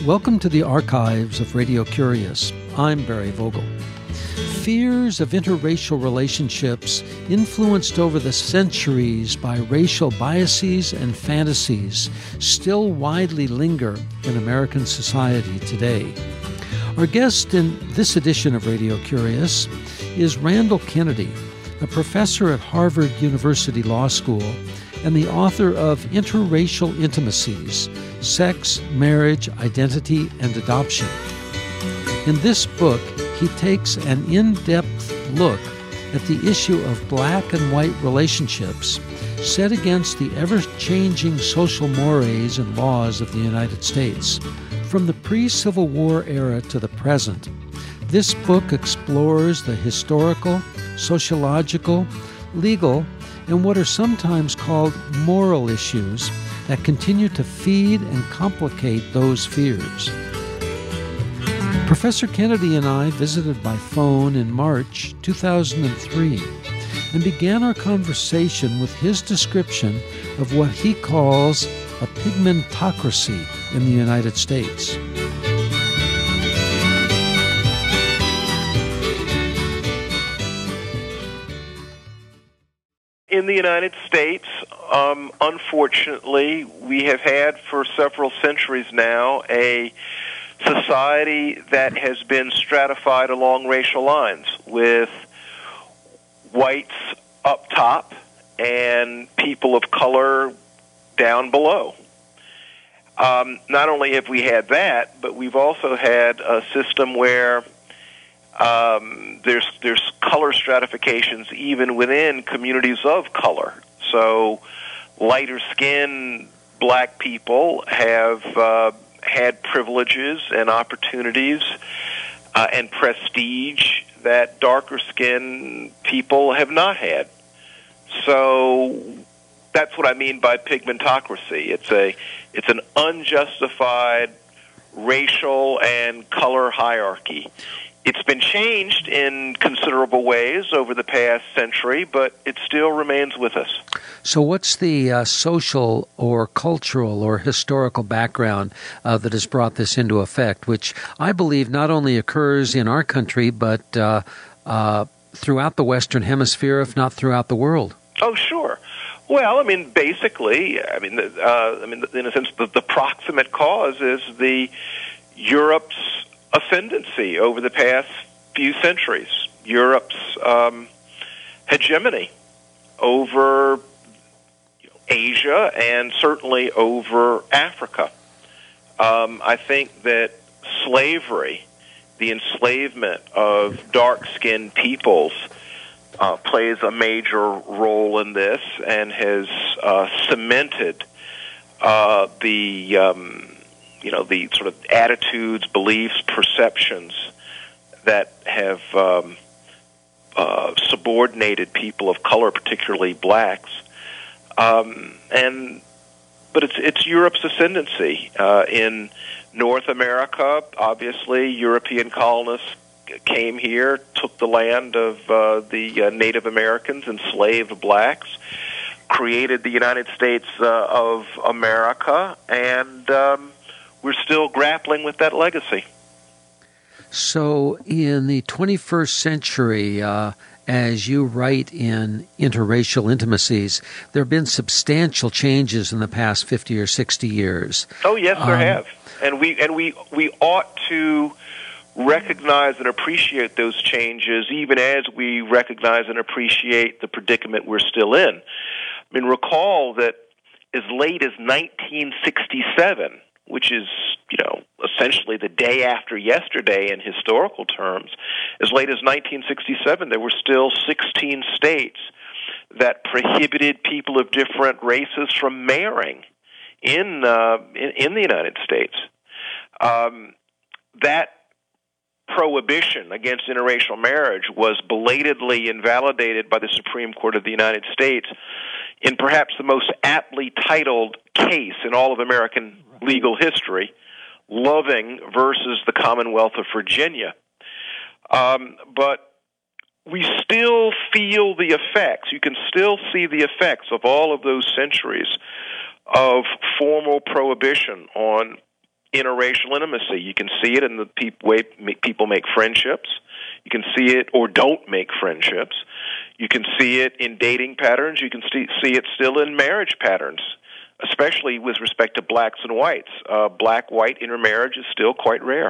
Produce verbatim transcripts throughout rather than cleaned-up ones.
Welcome to the archives of Radio Curious. I'm Barry Vogel. Fears of interracial relationships influenced over the centuries by racial biases and fantasies still widely linger in American society today. Our guest in this edition of Radio Curious is Randall Kennedy, a professor at Harvard University Law School and the author of Interracial Intimacies, Sex, Marriage, Identity, and Adoption. In this book, he takes an in-depth look at the issue of black and white relationships set against the ever-changing social mores and laws of the United States. From the pre-Civil War era to the present, this book explores the historical, sociological, legal, and what are sometimes called moral issues that continue to feed and complicate those fears. Professor Kennedy and I visited by phone in March two thousand three and began our conversation with his description of what he calls a pigmentocracy in the United States. In the United States, um, unfortunately, we have had for several centuries now a society that has been stratified along racial lines, with whites up top and people of color down below. Um, not only have we had that, but we've also had a system where Um, there's there's color stratifications even within communities of color. So lighter skinned black people have uh, had privileges and opportunities uh, and prestige that darker skinned people have not had. So that's what I mean by pigmentocracy. It's a it's an unjustified racial and color hierarchy. It's been changed in considerable ways over the past century, but it still remains with us. So what's the uh, social or cultural or historical background uh, that has brought this into effect, which I believe not only occurs in our country, but uh, uh, throughout the Western Hemisphere, if not throughout the world? Oh, sure. Well, I mean, basically, I mean, uh, I mean, in a sense, the, the proximate cause is the Europe's ascendancy over the past few centuries, Europe's um, hegemony over you know, Asia and certainly over Africa. Um, I think that slavery, the enslavement of dark-skinned peoples, uh, plays a major role in this and has uh, cemented uh, the um, you know, the sort of attitudes, beliefs, perceptions that have um, uh, subordinated people of color, particularly blacks. Um, and but it's it's Europe's ascendancy uh, in North America. Obviously, European colonists came here, took the land of uh, the uh, Native Americans, enslaved blacks, created the United States uh, of America, and um, we're still grappling with that legacy. So in the twenty-first century, uh, as you write in Interracial Intimacies, there have been substantial changes in the past fifty or sixty years. Oh, yes, there um, have. And we and we, we ought to recognize and appreciate those changes, even as we recognize and appreciate the predicament we're still in. I mean, recall that as late as nineteen sixty-seven, which is, you know, essentially the day after yesterday in historical terms, as late as nineteen sixty-seven, there were still sixteen states that prohibited people of different races from marrying in uh, in, in the United States. Um, that prohibition against interracial marriage was belatedly invalidated by the Supreme Court of the United States in perhaps the most aptly titled case in all of American legal history, Loving versus the Commonwealth of Virginia. Um, but we still feel the effects. You can still see the effects of all of those centuries of formal prohibition on interracial intimacy. You can see it in the pe- way people make friendships. You can see it or don't make friendships. You can see it in dating patterns. You can see, see it still in marriage patterns, especially with respect to blacks and whites. Uh, black-white intermarriage is still quite rare.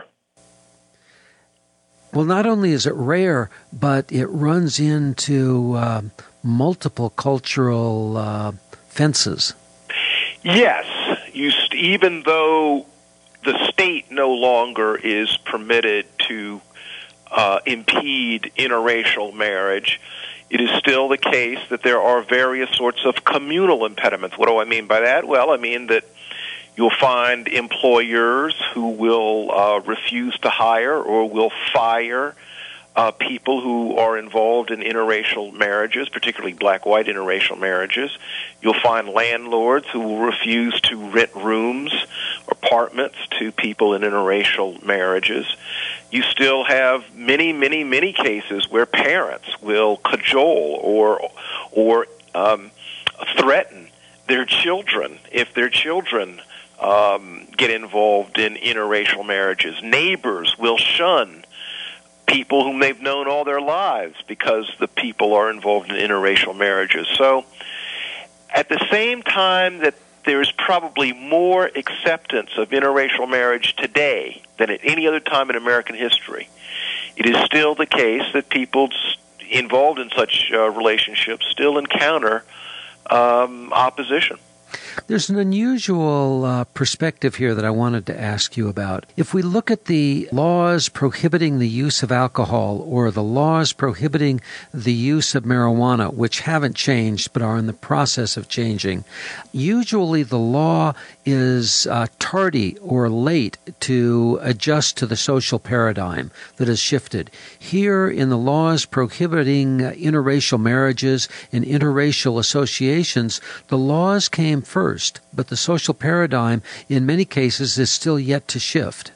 Well, not only is it rare, but it runs into uh, multiple cultural uh, fences. Yes. You st- even though the state no longer is permitted to uh, impede interracial marriage, it is still the case that there are various sorts of communal impediments. What do I mean by that? Well, I mean that you'll find employers who will uh, refuse to hire or will fire uh, people who are involved in interracial marriages, particularly black-white interracial marriages. You'll find landlords who will refuse to rent rooms or apartments to people in interracial marriages. You still have many, many, many cases where parents will cajole or or um, threaten their children if their children um, get involved in interracial marriages. Neighbors will shun people whom they've known all their lives because the people are involved in interracial marriages. So at the same time that there is probably more acceptance of interracial marriage today than at any other time in American history, it is still the case that people involved in such uh, relationships still encounter um, opposition. There's an unusual uh, perspective here that I wanted to ask you about. If we look at the laws prohibiting the use of alcohol or the laws prohibiting the use of marijuana, which haven't changed but are in the process of changing, usually the law is uh, tardy or late to adjust to the social paradigm that has shifted. Here in the laws prohibiting uh, interracial marriages and interracial associations, the laws came first, but the social paradigm in many cases is still yet to shift.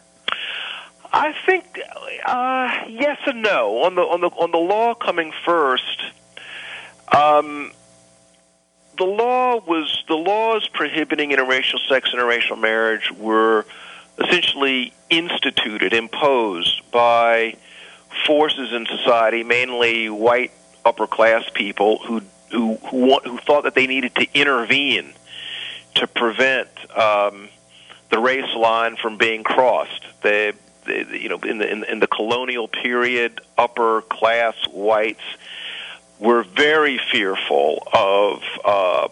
I think uh, yes and no. On the on the on the law coming first, um, the law was the laws prohibiting interracial sex, interracial marriage were essentially instituted, imposed by forces in society, mainly white upper class people who who who, want, who thought that they needed to intervene to prevent um, the race line from being crossed. They, they you know, in the in, in the colonial period, upper class whites were very fearful of uh,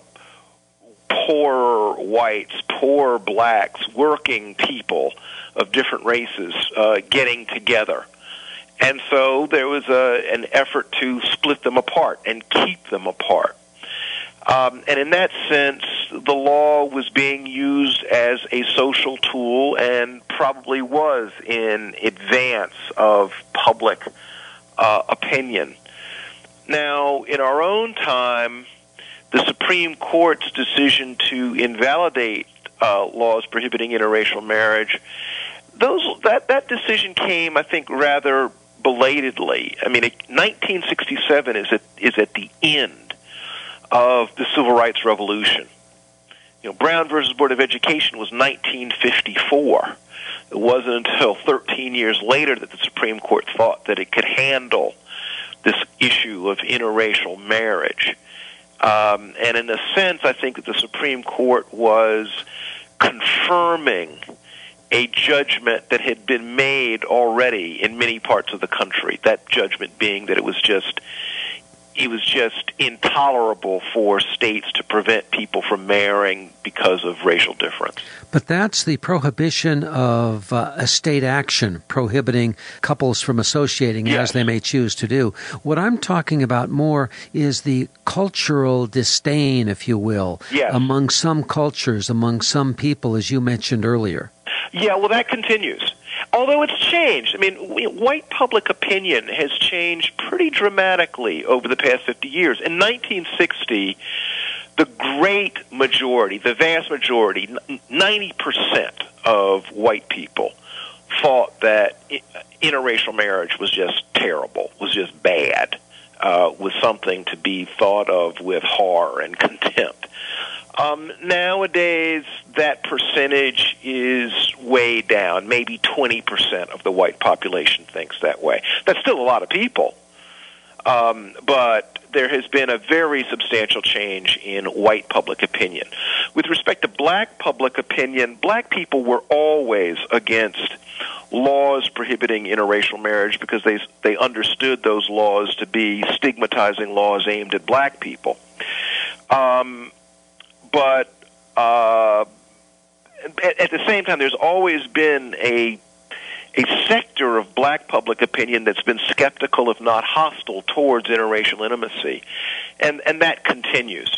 poor whites, poor blacks, working people of different races uh, getting together. And so there was a, an effort to split them apart and keep them apart. Um, and in that sense, the law was being used as a social tool and probably was in advance of public uh, opinion. Now, in our own time, the Supreme Court's decision to invalidate uh, laws prohibiting interracial marriage, those that, that decision came, I think, rather belatedly. I mean, it, nineteen sixty-seven is at, is at the end of the Civil Rights Revolution. You know, Brown versus Board of Education was nineteen fifty-four. It wasn't until thirteen years later that the Supreme Court thought that it could handle this issue of interracial marriage. Um, and in a sense, I think that the Supreme Court was confirming a judgment that had been made already in many parts of the country, that judgment being that it was just it was just intolerable for states to prevent people from marrying because of racial difference. But that's the prohibition of uh, a state action prohibiting couples from associating yes. as they may choose to do. What I'm talking about more is the cultural disdain, if you will, yes. among some cultures, among some people, as you mentioned earlier. Yeah, well, that continues. Although it's changed. I mean, white public opinion has changed pretty dramatically over the past fifty years. In nineteen sixty, the great majority, the vast majority, ninety percent of white people thought that interracial marriage was just terrible, was just bad, uh, was something to be thought of with horror and contempt. Um, nowadays, that percentage is way down. Maybe twenty percent of the white population thinks that way. That's still a lot of people. Um, but there has been a very substantial change in white public opinion. With respect to black public opinion, black people were always against laws prohibiting interracial marriage because they they understood those laws to be stigmatizing laws aimed at black people. Um, but uh, at, at the same time, there's always been a a sector of black public opinion that's been skeptical, if not hostile, towards interracial intimacy, and and that continues.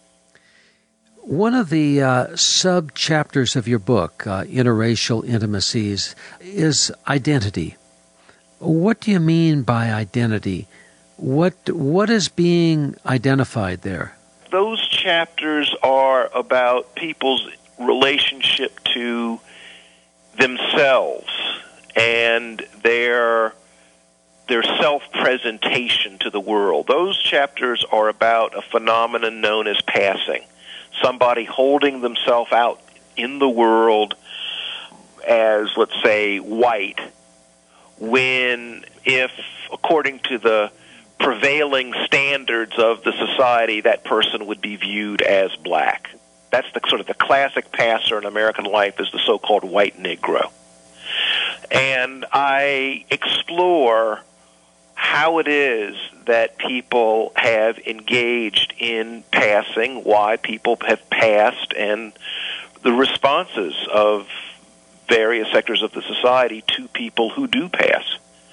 One of the uh, sub-chapters of your book, uh, Interracial Intimacies, is identity. What do you mean by identity? What what is being identified there? Those chapters are about people's relationship to themselves and their their self-presentation to the world. Those chapters are about a phenomenon known as passing. Somebody holding themselves out in the world as, let's say, white, when, if, according to the prevailing standards of the society, that person would be viewed as black. That's the sort of the classic passer in American life, is the so-called white Negro. And I explore how it is that people have engaged in passing, why people have passed, and the responses of various sectors of the society to people who do pass.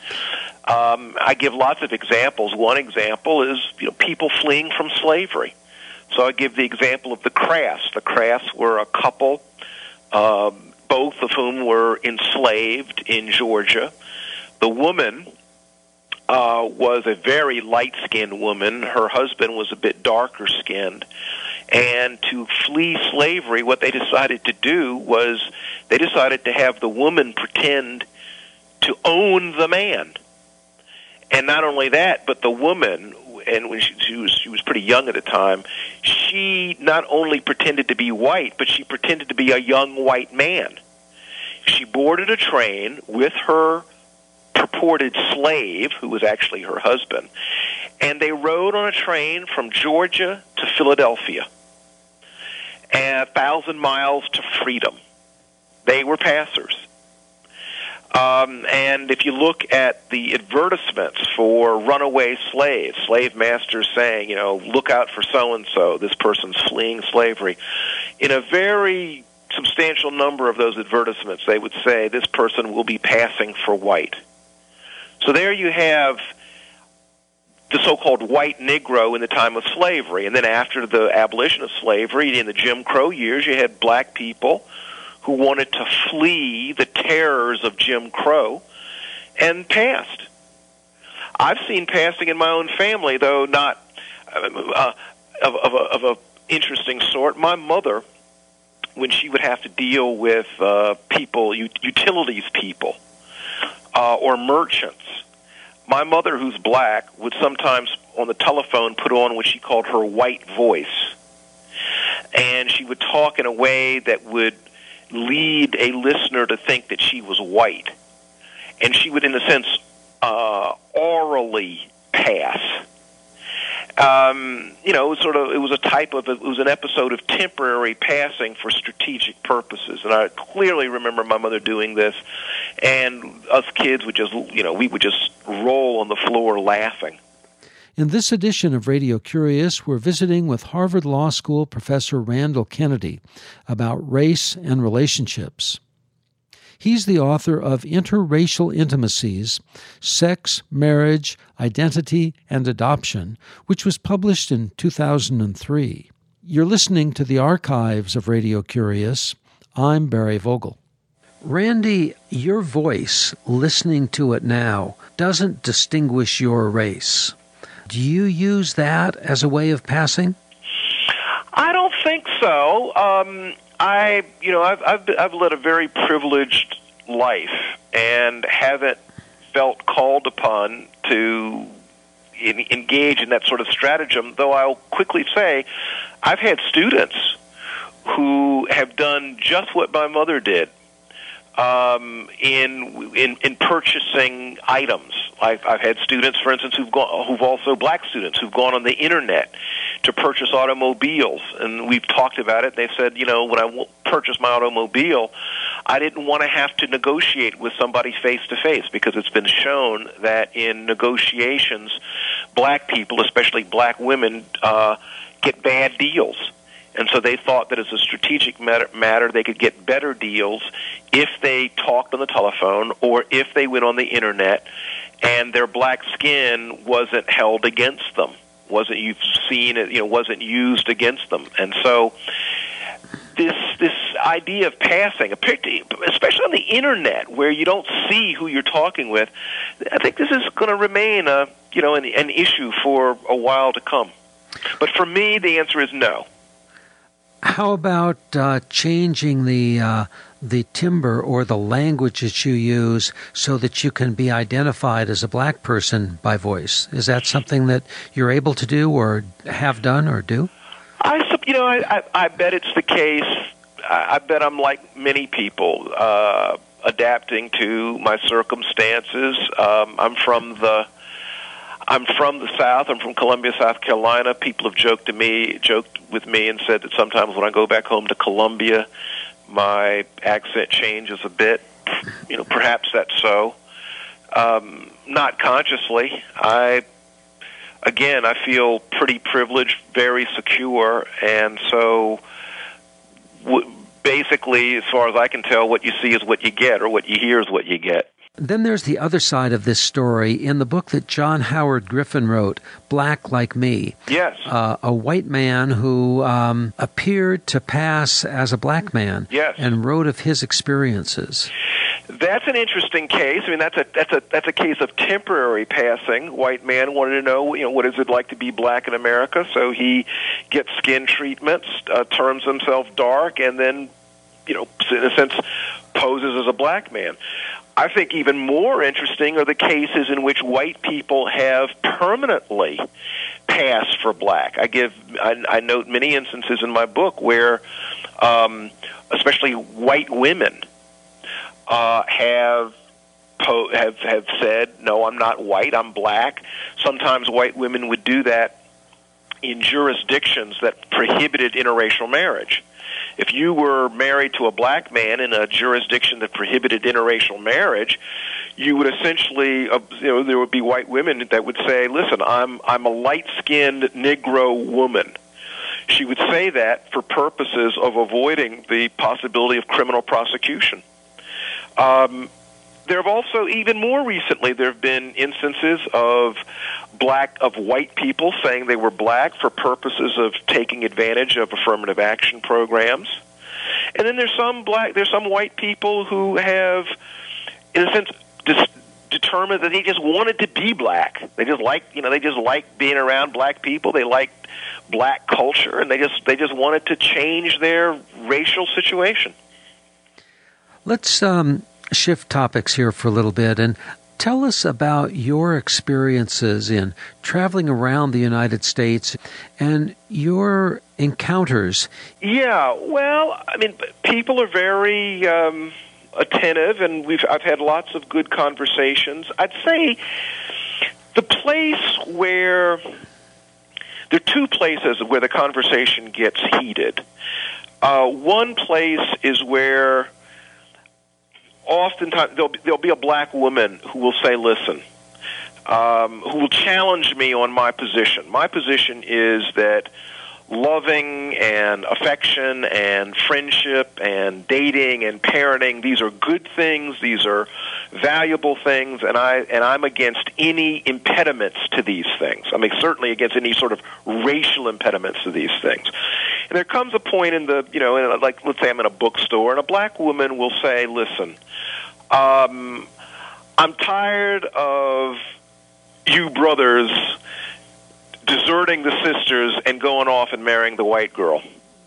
Um, I give lots of examples. One example is, you know, people fleeing from slavery. So I give the example of the Crafts. The Crafts were a couple, um, both of whom were enslaved in Georgia. The woman uh, was a very light-skinned woman. Her husband was a bit darker-skinned. And to flee slavery, what they decided to do was they decided to have the woman pretend to own the man. And not only that, but the woman, and when she, she was she was pretty young at the time, she not only pretended to be white, but she pretended to be a young white man. She boarded a train with her purported slave, who was actually her husband, and they rode on a train from Georgia to Philadelphia, a thousand miles to freedom. They were passers. Um, and if you look at the advertisements for runaway slaves, slave masters saying, you know, look out for so-and-so, this person's fleeing slavery, in a very substantial number of those advertisements, they would say this person will be passing for white. So there you have the so-called white Negro in the time of slavery. And then after the abolition of slavery, in the Jim Crow years, you had black people who wanted to flee the terrors of Jim Crow and passed. I've seen passing in my own family, though not uh, of, of, a, of a interesting sort. My mother, when she would have to deal with uh, people, utilities people, uh, or merchants, my mother, who's black, would sometimes on the telephone put on what she called her white voice. And she would talk in a way that would lead a listener to think that she was white. And she would, in a sense, uh, orally pass. Um, you know, it was sort of, it was a type of, it was an episode of temporary passing for strategic purposes. And I clearly remember my mother doing this, and us kids would just, you know, we would just roll on the floor laughing. In this edition of Radio Curious, we're visiting with Harvard Law School professor Randall Kennedy about race and relationships. He's the author of Interracial Intimacies, Sex, Marriage, Identity, and Adoption, which was published in two thousand three. You're listening to the archives of Radio Curious. I'm Barry Vogel. Randy, your voice, listening to it now, doesn't distinguish your race. Do you use that as a way of passing? I don't think so. Um, I, you know, I've, I've I've led a very privileged life and haven't felt called upon to in, engage in that sort of stratagem. Though I'll quickly say, I've had students who have done just what my mother did um, in, in in purchasing items. I've, I've had students, for instance, who've gone, who've also black students who've gone on the internet to purchase automobiles, and we've talked about it. They said, you know, when I w- purchased my automobile, I didn't want to have to negotiate with somebody face to face, because it's been shown that in negotiations, black people, especially black women, uh, get bad deals. And so they thought that as a strategic matter, matter, they could get better deals if they talked on the telephone or if they went on the internet, and their black skin wasn't held against them, wasn't you seen it, you know, wasn't used against them. And so this this idea of passing, especially on the internet where you don't see who you're talking with, I think this is going to remain a you know an, an issue for a while to come. But for me, the answer is no. How about uh, changing the uh, the timbre or the language that you use so that you can be identified as a black person by voice? Is that something that you're able to do or have done or do? I, you know, I, I, I bet it's the case. I, I bet I'm like many people, uh, adapting to my circumstances. Um, I'm from the I'm from the South. I'm from Columbia, South Carolina. People have joked to me, joked with me, and said that sometimes when I go back home to Columbia, my accent changes a bit. You know, perhaps that's so. Um, not consciously. I, again, I feel pretty privileged, very secure, and so w- basically, as far as I can tell, what you see is what you get, or what you hear is what you get. Then there's the other side of this story. In the book that John Howard Griffin wrote, Black Like Me, yes, uh, a white man who um, appeared to pass as a black man, yes, and wrote of his experiences. That's an interesting case. I mean, that's a that's a that's a case of temporary passing. White man wanted to know, you know, what is it like to be black in America? So he gets skin treatments, uh, turns himself dark, and then, you know, in a sense, poses as a black man. I think even more interesting are the cases in which white people have permanently passed for black. I give, I, I note many instances in my book where, um, especially white women, uh, have po- have have said, "No, I'm not white. I'm black." Sometimes white women would do that in jurisdictions that prohibited interracial marriage. If you were married to a black man in a jurisdiction that prohibited interracial marriage, you would essentially, uh, you know, there would be white women that would say, "Listen, I'm I'm a light-skinned Negro woman." She would say that for purposes of avoiding the possibility of criminal prosecution. Um, there have also, even more recently, there have been instances of black of white people saying they were black for purposes of taking advantage of affirmative action programs. And then there's some black, there's some white people who have, in a sense, dis- determined that they just wanted to be black. They just like, you know, they just like being around black people. They like black culture, and they just they just wanted to change their racial situation. Let's um, shift topics here for a little bit and tell us about your experiences in traveling around the United States and your encounters. Yeah, well, I mean, people are very um, attentive, and we've I've had lots of good conversations. I'd say the place where there are two places where the conversation gets heated. Uh, one place is where oftentimes there'll be, there'll be a black woman who will say, "Listen," um, who will challenge me on my position. My position is that loving and affection and friendship and dating and parenting, these are good things, these are valuable things, and I and I'm against any impediments to these things. I mean, certainly against any sort of racial impediments to these things. And there comes a point in the, you know, in a, like let's say I'm in a bookstore, and a black woman will say, "Listen, um, I'm tired of you brothers deserting the sisters and going off and marrying the white girl,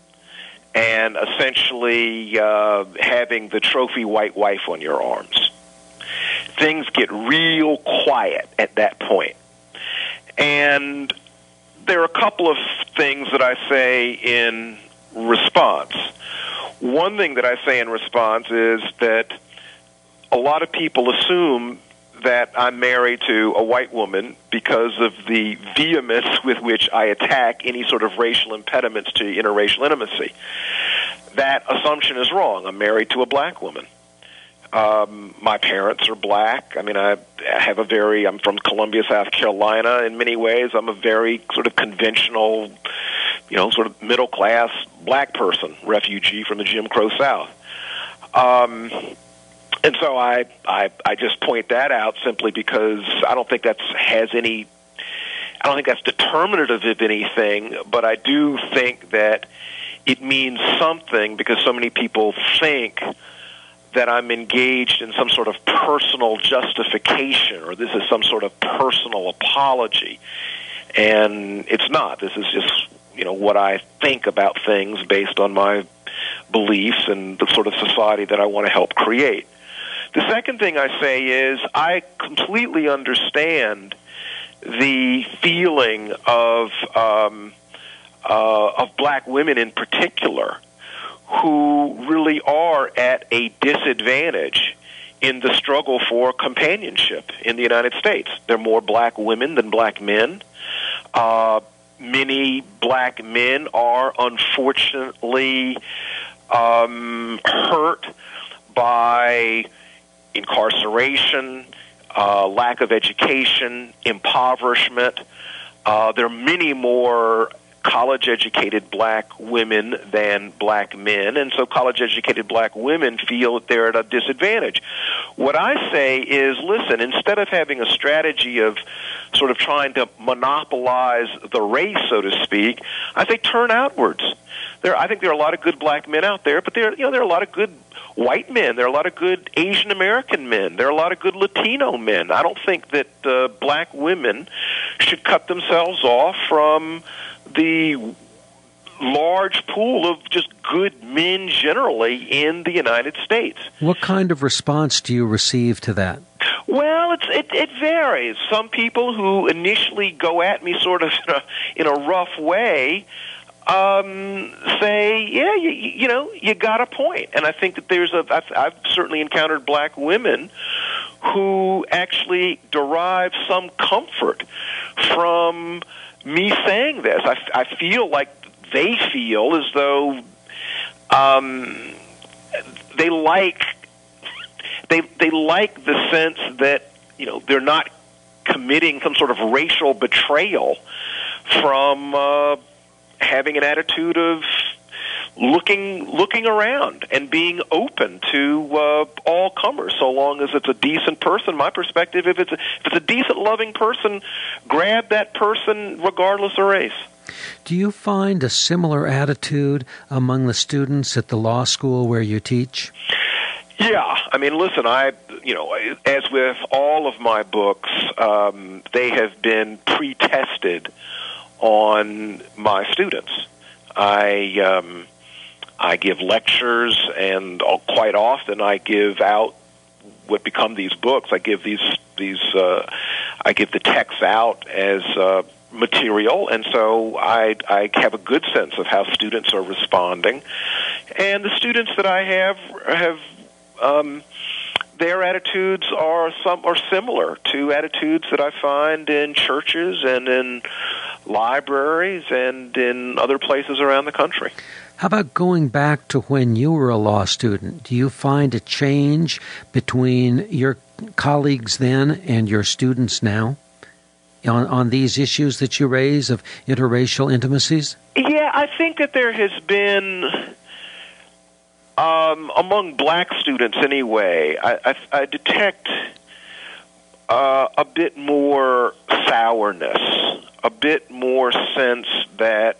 and essentially uh, having the trophy white wife on your arms." Things get real quiet at that point. And there are a couple of things that I say in response. One thing that I say in response is that a lot of people assume that I'm married to a white woman because of the vehemence with which I attack any sort of racial impediments to interracial intimacy. That assumption is wrong. I'm married to a black woman. Um, my parents are black. I mean, I have a very, I'm from Columbia, South Carolina. In many ways, I'm a very sort of conventional, you know, sort of middle-class black person, refugee from the Jim Crow South. Um, and so I, I, I just point that out simply because I don't think that's has any, I don't think that's determinative of anything, but I do think that it means something because so many people think that I'm engaged in some sort of personal justification or this is some sort of personal apology. And it's not. This is just, you know, what I think about things based on my beliefs and the sort of society that I want to help create. The second thing I say is I completely understand the feeling of um, uh, of black women in particular who really are at a disadvantage in the struggle for companionship in the United States. There are more black women than black men. Uh, many black men are unfortunately um, hurt by incarceration, uh, lack of education, impoverishment. Uh, there are many more college-educated black women than black men, and so college-educated black women feel that they're at a disadvantage. What I say is, listen, instead of having a strategy of sort of trying to monopolize the race, so to speak, I say turn outwards. There, I think there are a lot of good black men out there, but there, you know, there are a lot of good white men. There are a lot of good Asian American men. There are a lot of good Latino men. I don't think that uh, black women should cut themselves off from the large pool of just good men generally in the United States. What kind of response do you receive to that? Well, it's, it, it varies. Some people who initially go at me sort of in a, in a rough way um, say, yeah, you, you know, you got a point. And I think that there's a, I've, I've certainly encountered black women who actually derive some comfort from me saying this. I, I feel like they feel as though um, they like they they like the sense that, you know, they're not committing some sort of racial betrayal from uh, having an attitude of looking looking around and being open to uh, all comers, so long as it's a decent person. My perspective, if it's a, if it's a decent, loving person, grab that person regardless of race. Do you find a similar attitude among the students at the law school where you teach? Yeah, I mean, listen, I, you know, as with all of my books, um, they have been pre-tested on my students. I um, I give lectures, and quite often I give out what become these books. I give these these uh, I give the texts out as uh, material, and so I I have a good sense of how students are responding, and the students that I have have. Um, their attitudes are some are similar to attitudes that I find in churches and in libraries and in other places around the country. How about going back to when you were a law student? Do you find a change between your colleagues then and your students now on, on these issues that you raise of interracial intimacies? Yeah, I think that there has been... Um, among black students, anyway, I, I, I detect uh, a bit more sourness, a bit more sense that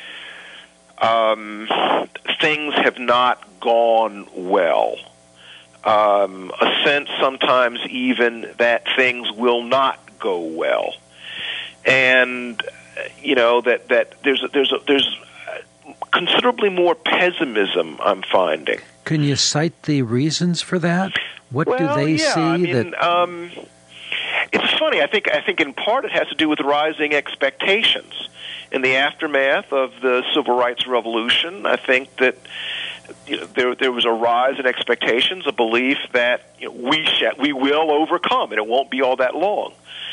um, things have not gone well. Um, a sense sometimes even that things will not go well, and you know that that there's a, there's a, there's considerably more pessimism, I'm finding. Can you cite the reasons for that? What well, do they yeah, see I mean, that? Um, it's funny. I think I think in part it has to do with rising expectations, in the aftermath of the Civil Rights Revolution, I think that you know, there there was a rise in expectations, a belief that you know, we sh- we will overcome, and it won't be all that long.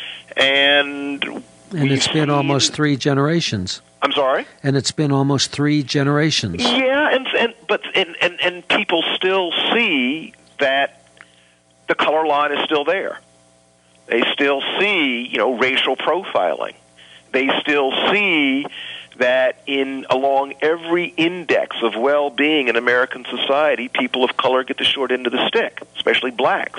And and it's been seen, almost three generations. I'm sorry? And it's been almost three generations. Yeah, and and but and, and, and people still see that the color line is still there. They still see, you know, racial profiling. They still see that in along every index of well-being in American society, people of color get the short end of the stick, especially blacks.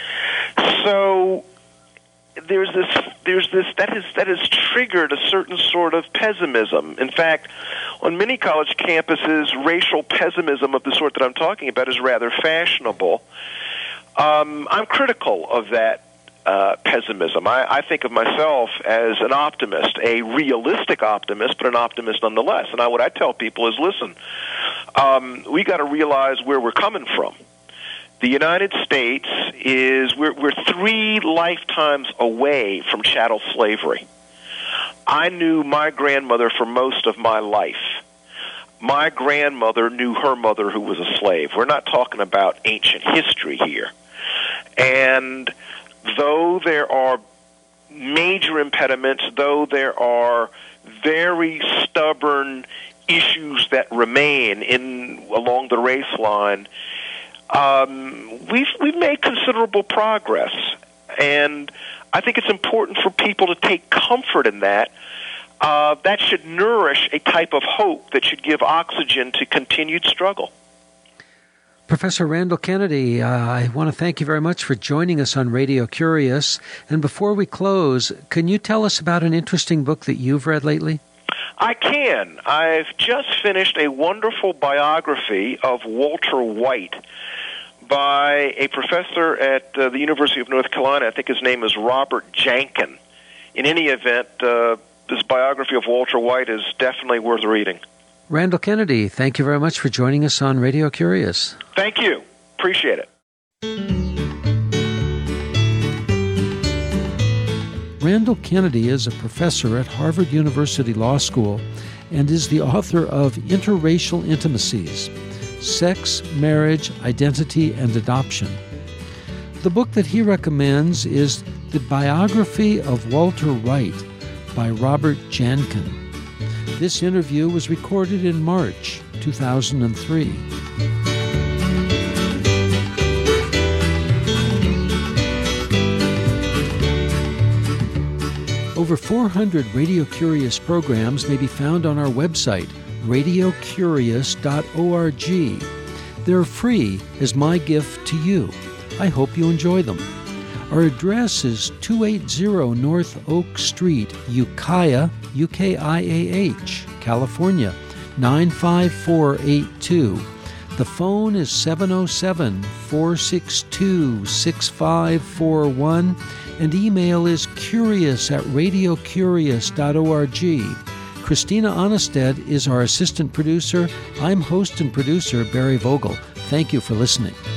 So there's this, there's this that has that has triggered a certain sort of pessimism. In fact, on many college campuses, racial pessimism of the sort that I'm talking about is rather fashionable. Um, I'm critical of that uh, pessimism. I, I think of myself as an optimist, a realistic optimist, but an optimist nonetheless. And I, what I tell people is, listen, um, we got to realize where we're coming from. The United States is, we're, we're three lifetimes away from chattel slavery. I knew my grandmother for most of my life. My grandmother knew her mother who was a slave. We're not talking about ancient history here. And though there are major impediments, though there are very stubborn issues that remain in along the race line, um, we've we've made considerable progress. And I think it's important for people to take comfort in that. Uh, that should nourish a type of hope that should give oxygen to continued struggle. Professor Randall Kennedy, uh, I want to thank you very much for joining us on Radio Curious. And before we close, can you tell us about an interesting book that you've read lately? I can. I've just finished a wonderful biography of Walter White by a professor at uh, the University of North Carolina. I think his name is Robert Jankin. In any event, uh, this biography of Walter White is definitely worth reading. Randall Kennedy, thank you very much for joining us on Radio Curious. Thank you. Appreciate it. Randall Kennedy is a professor at Harvard University Law School and is the author of Interracial Intimacies: Sex, Marriage, Identity, and Adoption. The book that he recommends is The Biography of Walter White by Robert Jankin. This interview was recorded in March two thousand three. Over four hundred Radio Curious programs may be found on our website, radio curious dot org. They're free as my gift to you. I hope you enjoy them. Our address is two eighty North Oak Street, Ukiah, U K I A H, California, nine five four eight two. The phone is seven oh seven, four six two, six five four one, and email is curious at radio curious dot org. Christina Onnested is our assistant producer. I'm host and producer Barry Vogel. Thank you for listening.